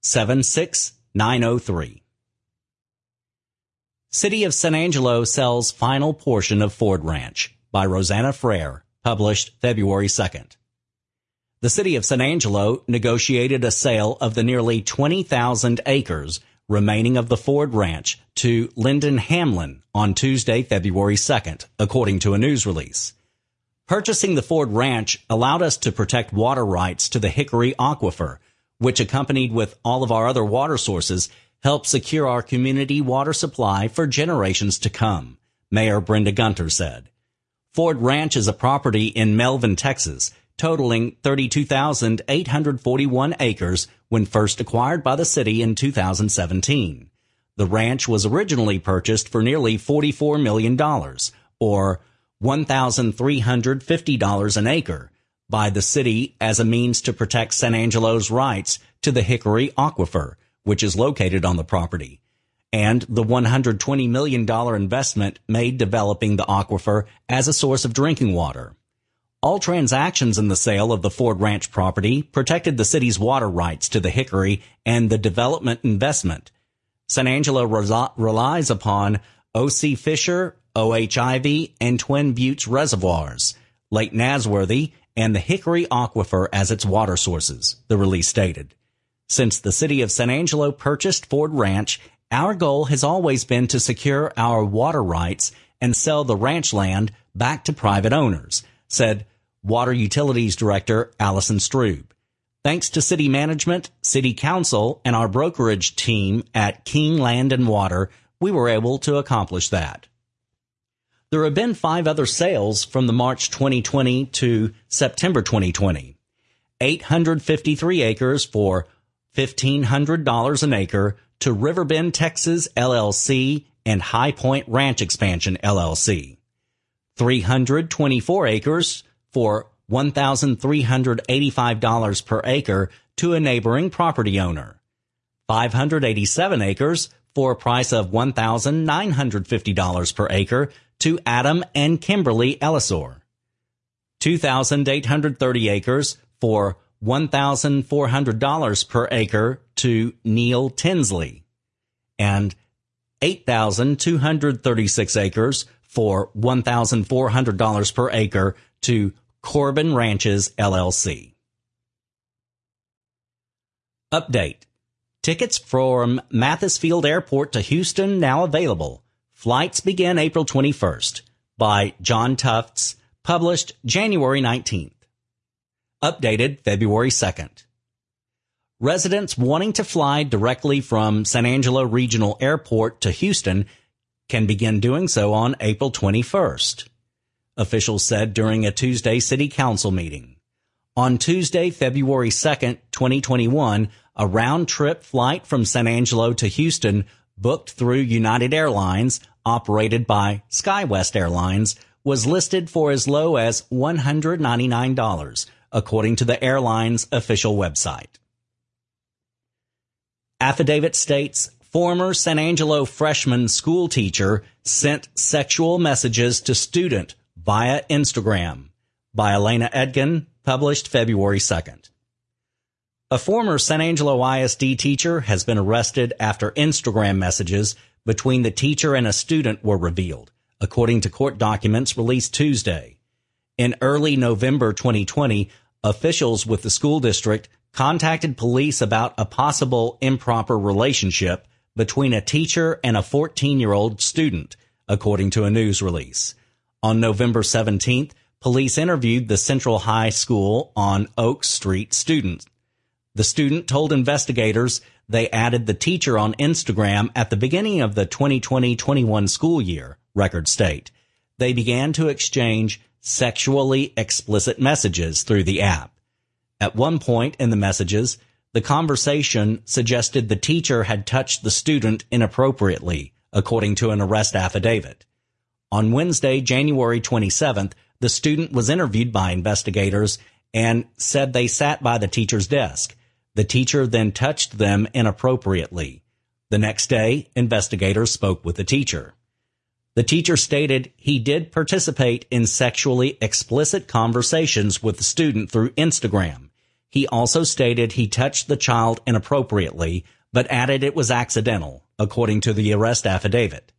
76903. City of San Angelo sells final portion of Ford Ranch by Rosanna Frere, published February 2nd. The City of San Angelo negotiated a sale of the nearly 20,000 acres remaining of the Ford Ranch to Lyndon Hamlin on Tuesday, February 2nd, according to a news release. Purchasing the Ford Ranch allowed us to protect water rights to the Hickory Aquifer, which, accompanied with all of our other water sources, helped secure our community water supply for generations to come, Mayor Brenda Gunter said. Ford Ranch is a property in Melvin, Texas, totaling 32,841 acres when first acquired by the city in 2017. The ranch was originally purchased for nearly $44 million, or $1,350 an acre, by the city as a means to protect San Angelo's rights to the Hickory Aquifer, which is located on the property, and the $120 million investment made developing the aquifer as a source of drinking water. All transactions in the sale of the Ford Ranch property protected the city's water rights to the Hickory and the development investment. San Angelo relies upon O.C. Fisher, O.H. Ivy, and Twin Buttes reservoirs, Lake Nasworthy, and the Hickory Aquifer as its water sources, the release stated. Since the city of San Angelo purchased Ford Ranch, our goal has always been to secure our water rights and sell the ranch land back to private owners, said Water Utilities Director Allison Strube. Thanks to city management, city council, and our brokerage team at King Land and Water, we were able to accomplish that. There have been 5 other sales from the March 2020 to September 2020. 853 acres for $1,500 an acre to Riverbend, Texas, LLC, and High Point Ranch Expansion, LLC. 324 acres for $1,385 per acre to a neighboring property owner. 587 acres for a price of $1,950 per acre to Adam and Kimberly Ellisor. 2,830 acres for $1,400 per acre to Neil Tinsley, and 8,236 acres for $1,400 per acre to Corbin Ranches, LLC. Update. Tickets from Mathis Field Airport to Houston now available. Flights begin April 21st. By John Tufts, published January 19th. Updated February 2nd. Residents wanting to fly directly from San Angelo Regional Airport to Houston can begin doing so on April 21st, officials said during a Tuesday City Council meeting. On Tuesday, February 2nd, 2021, a round-trip flight from San Angelo to Houston booked through United Airlines, operated by SkyWest Airlines, was listed for as low as $199, according to the airline's official website. Affidavit states former San Angelo freshman school teacher sent sexual messages to student via Instagram, by Elena Edgin, published February 2nd. A former San Angelo ISD teacher has been arrested after Instagram messages between the teacher and a student were revealed, according to court documents released Tuesday. In early November 2020, officials with the school district contacted police about a possible improper relationship between a teacher and a 14-year-old student, according to a news release. On November 17th, police interviewed the Central High School on Oak Street student. The student told investigators they added the teacher on Instagram at the beginning of the 2020-21 school year, records state. They began to exchange sexually explicit messages through the app. At one point in the messages, the conversation suggested the teacher had touched the student inappropriately, according to an arrest affidavit. On Wednesday, January 27th, the student was interviewed by investigators and said they sat by the teacher's desk. The teacher then touched them inappropriately. The next day, investigators spoke with the teacher. The teacher stated he did participate in sexually explicit conversations with the student through Instagram. He also stated he touched the child inappropriately, but added it was accidental, according to the arrest affidavit.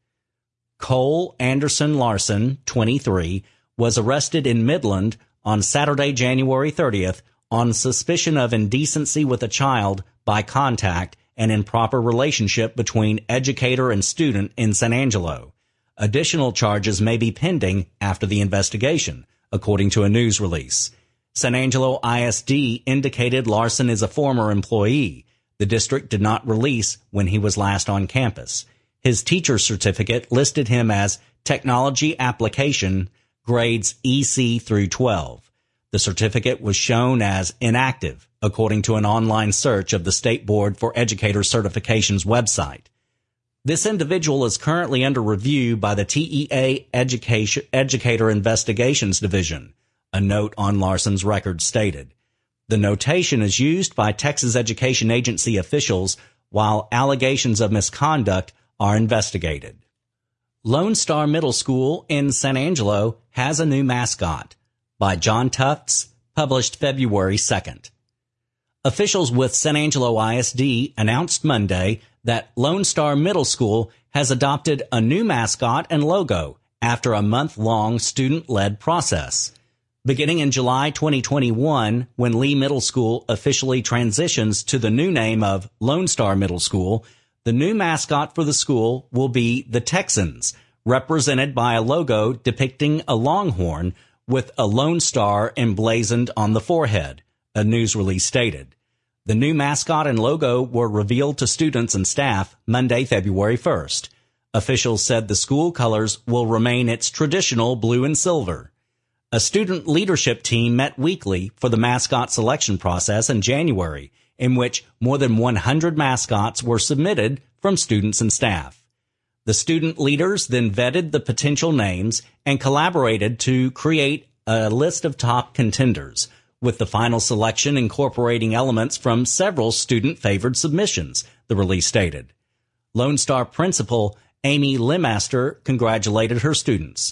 Cole Anderson Larson, 23, was arrested in Midland on Saturday, January 30th, on suspicion of indecency with a child by contact and improper relationship between educator and student in San Angelo. Additional charges may be pending after the investigation, according to a news release. San Angelo ISD indicated Larson is a former employee. The district did not release when he was last on campus. His teacher's certificate listed him as Technology Application, grades EC through 12. The certificate was shown as inactive, according to an online search of the State Board for Educator Certification's website. This individual is currently under review by the TEA Educator Investigations Division, a note on Larson's record stated. The notation is used by Texas Education Agency officials while allegations of misconduct are investigated. Lone Star Middle School in San Angelo has a new mascot, by John Tufts, published February 2nd. Officials with San Angelo ISD announced Monday that Lone Star Middle School has adopted a new mascot and logo after a month-long student-led process. Beginning in July 2021, when Lee Middle School officially transitions to the new name of Lone Star Middle School, the new mascot for the school will be the Texans, represented by a logo depicting a longhorn with a Lone Star emblazoned on the forehead, a news release stated. The new mascot and logo were revealed to students and staff Monday, February 1st. Officials said the school colors will remain its traditional blue and silver. A student leadership team met weekly for the mascot selection process in January, in which more than 100 mascots were submitted from students and staff. The student leaders then vetted the potential names and collaborated to create a list of top contenders, with the final selection incorporating elements from several student-favored submissions, the release stated. Lone Star principal Amy Limaster congratulated her students.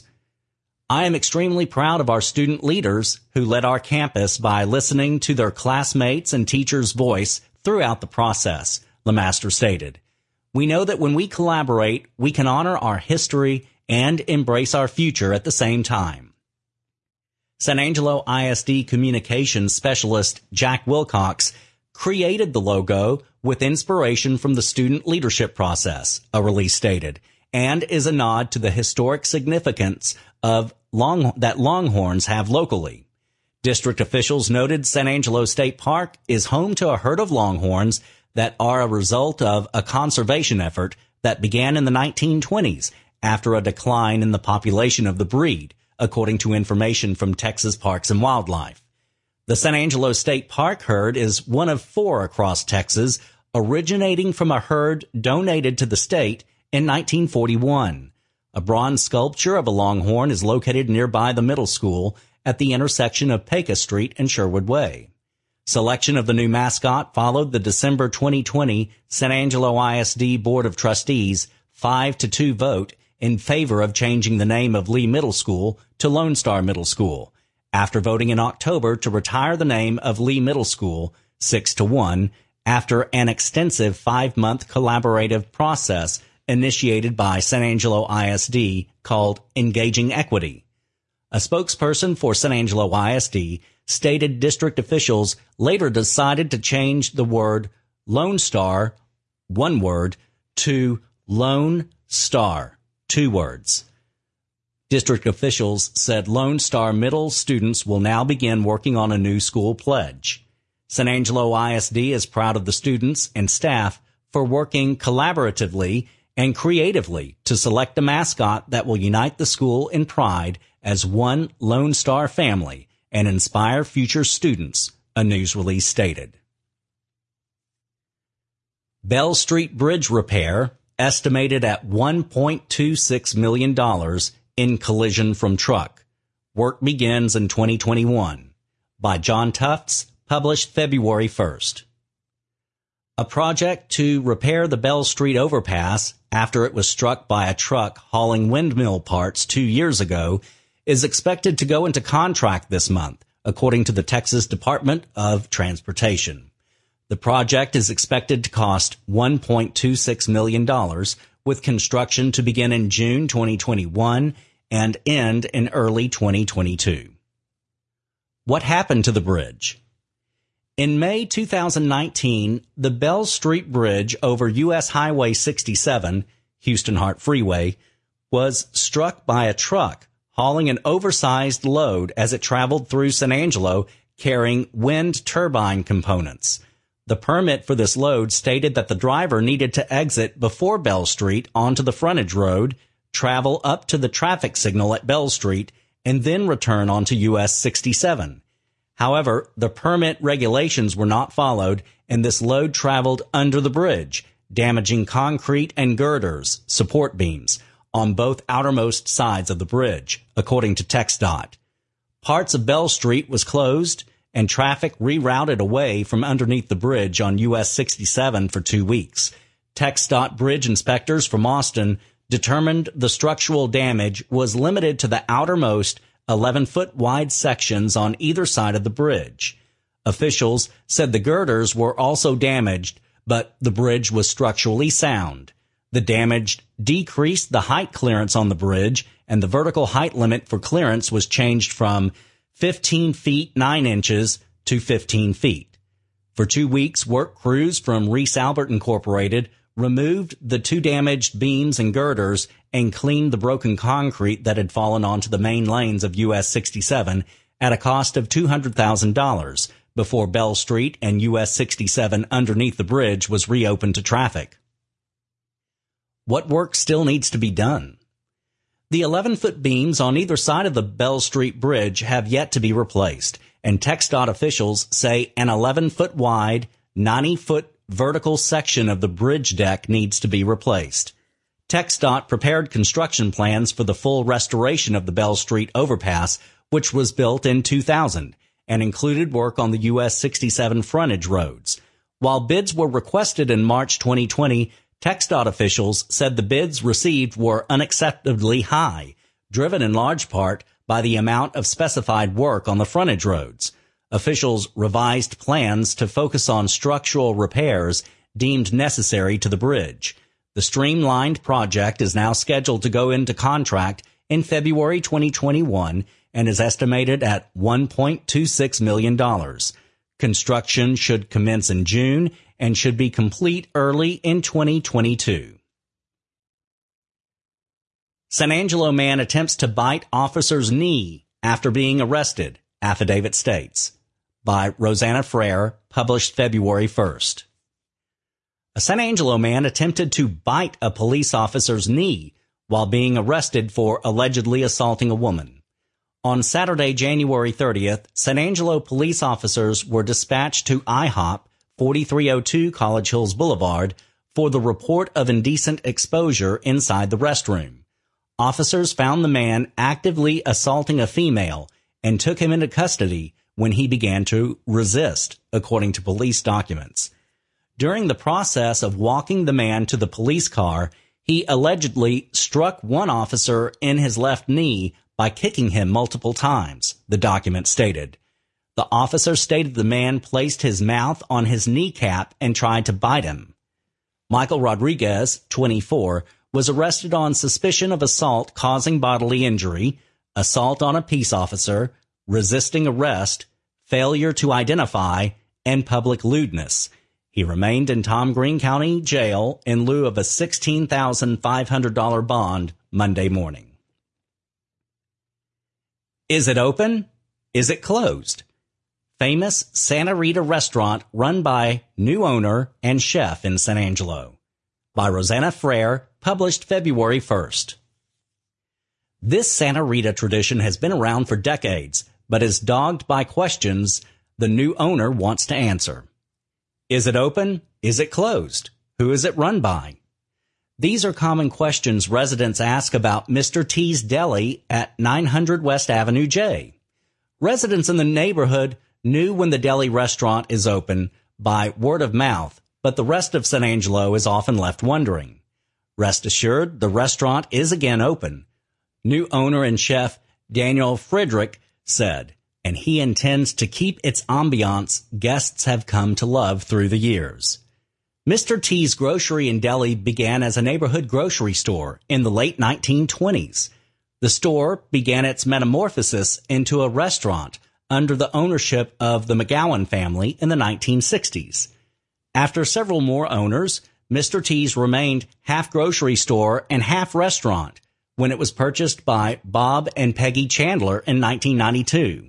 I am extremely proud of our student leaders who led our campus by listening to their classmates and teachers' voice throughout the process, Limaster stated. We know that when we collaborate, we can honor our history and embrace our future at the same time. San Angelo ISD communications specialist Jack Wilcox created the logo with inspiration from the student leadership process, a release stated, and is a nod to the historic significance of that Longhorns have locally. District officials noted San Angelo State Park is home to a herd of Longhorns that are a result of a conservation effort that began in the 1920s after a decline in the population of the breed, according to information from Texas Parks and Wildlife. The San Angelo State Park herd is one of 4 across Texas, originating from a herd donated to the state in 1941. A bronze sculpture of a longhorn is located nearby the middle school at the intersection of Pecos Street and Sherwood Way. Selection of the new mascot followed the December 2020 San Angelo ISD Board of Trustees 5-2 vote in favor of changing the name of Lee Middle School to Lone Star Middle School, after voting in October to retire the name of Lee Middle School 6-1 after an extensive 5-month collaborative process initiated by San Angelo ISD called Engaging Equity. A spokesperson for San Angelo ISD stated district officials later decided to change the word Lone Star, one word, to Lone Star, two words. District officials said Lone Star Middle students will now begin working on a new school pledge. San Angelo ISD is proud of the students and staff for working collaboratively and creatively to select a mascot that will unite the school in pride as one Lone Star family and inspire future students, a news release stated. Bell Street Bridge repair estimated at $1.26 million in collision from truck. Work begins in 2021. By John Tufts, published February 1st. A project to repair the Bell Street overpass after it was struck by a truck hauling windmill parts 2 years ago is expected to go into contract this month, according to the Texas Department of Transportation. The project is expected to cost $1.26 million, with construction to begin in June 2021 and end in early 2022. What happened to the bridge? In May 2019, the Bell Street Bridge over U.S. Highway 67, Houston Hart Freeway, was struck by a truck hauling an oversized load as it traveled through San Angelo carrying wind turbine components. The permit for this load stated that the driver needed to exit before Bell Street onto the frontage road, travel up to the traffic signal at Bell Street, and then return onto US 67. However, the permit regulations were not followed, and this load traveled under the bridge, damaging concrete and girders, support beams, on both outermost sides of the bridge, according to TxDOT. Parts of Bell Street was closed, and traffic rerouted away from underneath the bridge on US 67 for 2 weeks. TxDOT bridge inspectors from Austin determined the structural damage was limited to the outermost 11-foot wide sections on either side of the bridge. Officials said the girders were also damaged, but the bridge was structurally sound. The damage decreased the height clearance on the bridge, and the vertical height limit for clearance was changed from 15 feet 9 inches to 15 feet. For 2 weeks, work crews from Reese Albert Incorporated removed the 2 damaged beams and girders and cleaned the broken concrete that had fallen onto the main lanes of US 67 at a cost of $200,000 before Bell Street and US 67 underneath the bridge was reopened to traffic. What work still needs to be done? The 11-foot beams on either side of the Bell Street Bridge have yet to be replaced, and TxDOT officials say an 11-foot wide, 90-foot vertical section of the bridge deck needs to be replaced. TxDOT prepared construction plans for the full restoration of the Bell Street overpass, which was built in 2000, and included work on the US 67 frontage roads. While bids were requested in March 2020, TxDOT officials said the bids received were unacceptably high, driven in large part by the amount of specified work on the frontage roads. Officials revised plans to focus on structural repairs deemed necessary to the bridge. The streamlined project is now scheduled to go into contract in February 2021 and is estimated at $1.26 million. Construction should commence in June and should be complete early in 2022. San Angelo man attempts to bite officer's knee after being arrested, affidavit states. By Rosanna Frere, published February 1st. A San Angelo man attempted to bite a police officer's knee while being arrested for allegedly assaulting a woman. On Saturday, January 30th, San Angelo police officers were dispatched to IHOP 4302 College Hills Boulevard for the report of indecent exposure inside the restroom. Officers found the man actively assaulting a female and took him into custody when he began to resist, according to police documents. During the process of walking the man to the police car, he allegedly struck one officer in his left knee by kicking him multiple times, the document stated. The officer stated the man placed his mouth on his kneecap and tried to bite him. Michael Rodriguez, 24, was arrested on suspicion of assault causing bodily injury, assault on a peace officer, resisting arrest, failure to identify, and public lewdness. He remained in Tom Green County Jail in lieu of a $16,500 bond Monday morning. Is it open? Is it closed? Famous Santa Rita restaurant run by new owner and chef in San Angelo. By Rosanna Frere, published February 1st. This Santa Rita tradition has been around for decades, but is dogged by questions the new owner wants to answer. Is it open? Is it closed? Who is it run by? These are common questions residents ask about Mr. T's Deli at 900 West Avenue J. Residents in the neighborhood knew when the deli restaurant is open by word of mouth, but the rest of San Angelo is often left wondering. Rest assured, the restaurant is again open. New owner and chef Daniel Friedrich said, and he intends to keep its ambiance guests have come to love through the years. Mr. T's Grocery and Deli began as a neighborhood grocery store in the late 1920s. The store began its metamorphosis into a restaurant under the ownership of the McGowan family in the 1960s. After several more owners, Mr. T's remained half grocery store and half restaurant when it was purchased by Bob and Peggy Chandler in 1992.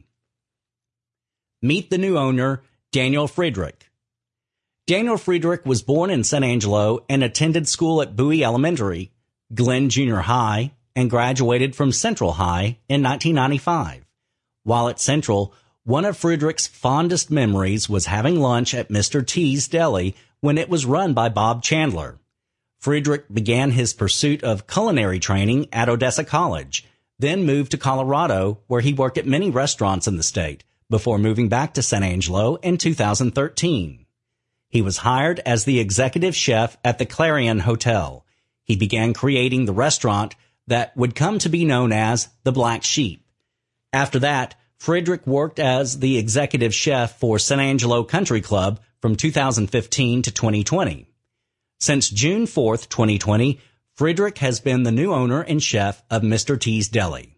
Meet the new owner, Daniel Friedrich. Daniel Friedrich was born in San Angelo and attended school at Bowie Elementary, Glenn Junior High, and graduated from Central High in 1995. While at Central, one of Friedrich's fondest memories was having lunch at Mr. T's Deli when it was run by Bob Chandler. Friedrich began his pursuit of culinary training at Odessa College, then moved to Colorado, where he worked at many restaurants in the state, before moving back to San Angelo in 2013. He was hired as the executive chef at the Clarion Hotel. He began creating the restaurant that would come to be known as the Black Sheep. After that, Friedrich worked as the executive chef for San Angelo Country Club from 2015 to 2020. Since June 4th, 2020, Friedrich has been the new owner and chef of Mr. T's Deli.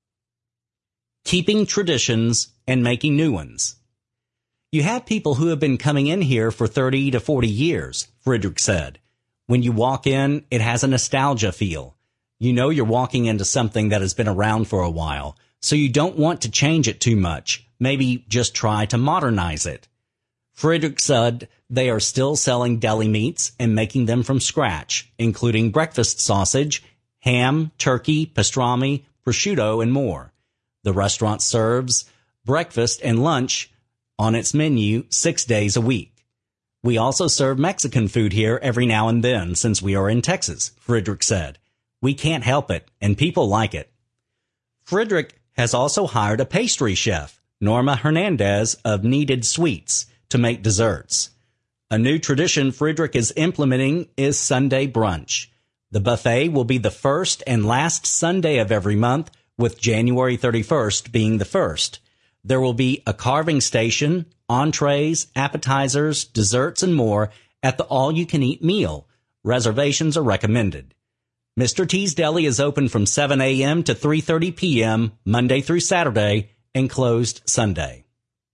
Keeping traditions and making new ones. You have people who have been coming in here for 30 to 40 years, Friedrich said. When you walk in, it has a nostalgia feel. You know you're walking into something that has been around for a while, so you don't want to change it too much. Maybe just try to modernize it. Friedrich said they are still selling deli meats and making them from scratch, including breakfast sausage, ham, turkey, pastrami, prosciutto, and more. The restaurant serves breakfast and lunch on its menu 6 days a week. We also serve Mexican food here every now and then since we are in Texas, Friedrich said. We can't help it, and people like it. Friedrich has also hired a pastry chef, Norma Hernandez of Kneaded Sweets, to make desserts. A new tradition Friedrich is implementing is Sunday brunch. The buffet will be the first and last Sunday of every month, with January 31st being the first. There will be a carving station, entrees, appetizers, desserts, and more at the all-you-can-eat meal. Reservations are recommended. Mr. T's Deli is open from 7 a.m. to 3:30 p.m. Monday through Saturday and closed Sunday.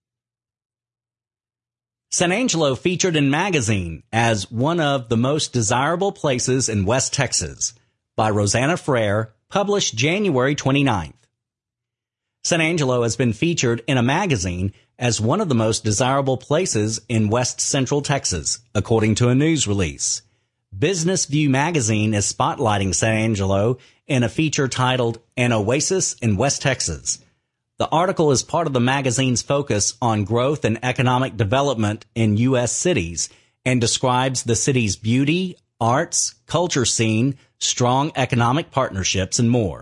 San Angelo featured in Magazine as one of the most desirable places in West Texas by Rosanna Frere, published January 29th. San Angelo has been featured in a magazine as one of the most desirable places in West Central Texas, according to a news release. Business View magazine is spotlighting San Angelo in a feature titled An Oasis in West Texas. The article is part of the magazine's focus on growth and economic development in U.S. cities and describes the city's beauty, arts, culture scene, strong economic partnerships, and more.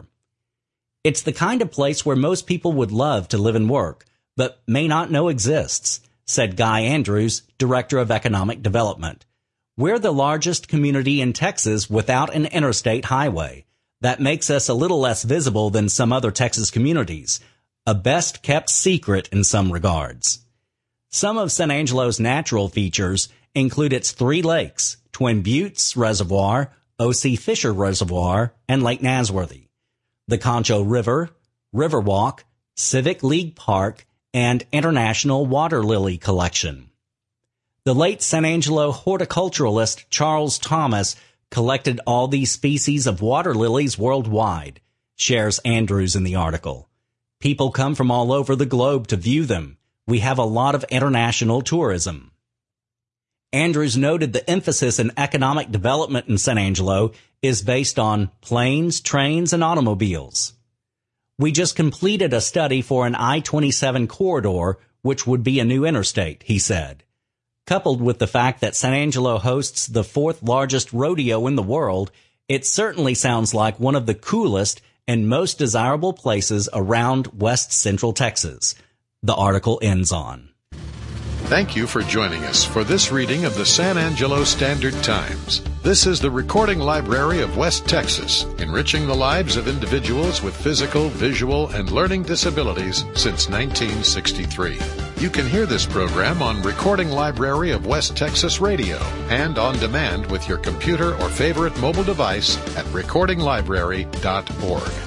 It's the kind of place where most people would love to live and work, but may not know exists. said Guy Andrews, Director of Economic Development. We're the largest community in Texas without an interstate highway. That makes us a little less visible than some other Texas communities, a best-kept secret in some regards. Some of San Angelo's natural features include its 3 lakes, Twin Buttes Reservoir, O.C. Fisher Reservoir, and Lake Nasworthy, the Concho River, Riverwalk, Civic League Park, and International Water Lily Collection. The late San Angelo horticulturalist Charles Thomas collected all these species of water lilies worldwide, shares Andrews in the article. People come from all over the globe to view them. We have a lot of international tourism. Andrews noted the emphasis in economic development in San Angelo is based on planes, trains, and automobiles. We just completed a study for an I-27 corridor, which would be a new interstate, he said. Coupled with the fact that San Angelo hosts the 4th largest rodeo in the world, it certainly sounds like one of the coolest and most desirable places around West Central Texas. The article ends on. Thank you for joining us for this reading of the San Angelo Standard Times. This is the Recording Library of West Texas, enriching the lives of individuals with physical, visual, and learning disabilities since 1963. You can hear this program on Recording Library of West Texas Radio and on demand with your computer or favorite mobile device at recordinglibrary.org.